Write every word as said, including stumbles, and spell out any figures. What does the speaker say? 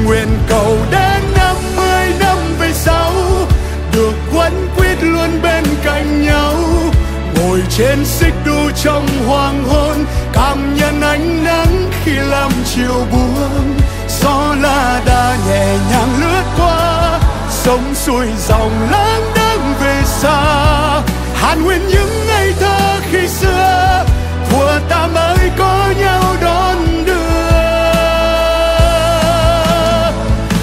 nguyện cầu đến năm mươi năm về sau được quấn quýt luôn bên cạnh nhau, ngồi trên xích đu trong hoàng hôn, cảm nhận ánh nắng khi làm chiều buông. Gió la đà nhẹ nhàng lướt qua, sông xuôi dòng lãng đang về xa, hàn huyên những